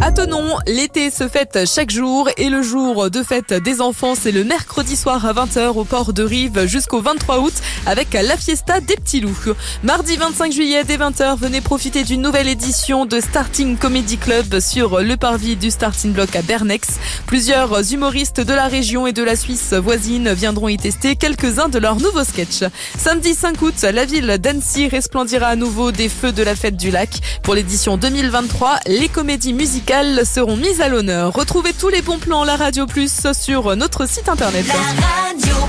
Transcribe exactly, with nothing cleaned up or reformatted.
À Thonon, l'été se fête chaque jour et le jour de fête des enfants, c'est le mercredi soir à vingt heures au port de Rive jusqu'au vingt-trois août avec la fiesta des petits loups. Mardi vingt-cinq juillet dès vingt heures, venez profiter d'une nouvelle édition de Starting Comedy Club sur le parvis du Starting Block à Bernex. Plusieurs humoristes de la région et de la Suisse voisine viendront y tester quelques-uns de leurs nouveaux sketchs. Samedi cinq août, la ville d'Annecy resplendira à nouveau des feux de la fête du lac. Pour l'édition deux mille vingt-trois, les comédies musicales seront mises à l'honneur. Retrouvez tous les bons plans La Radio Plus sur notre site internet. La radio.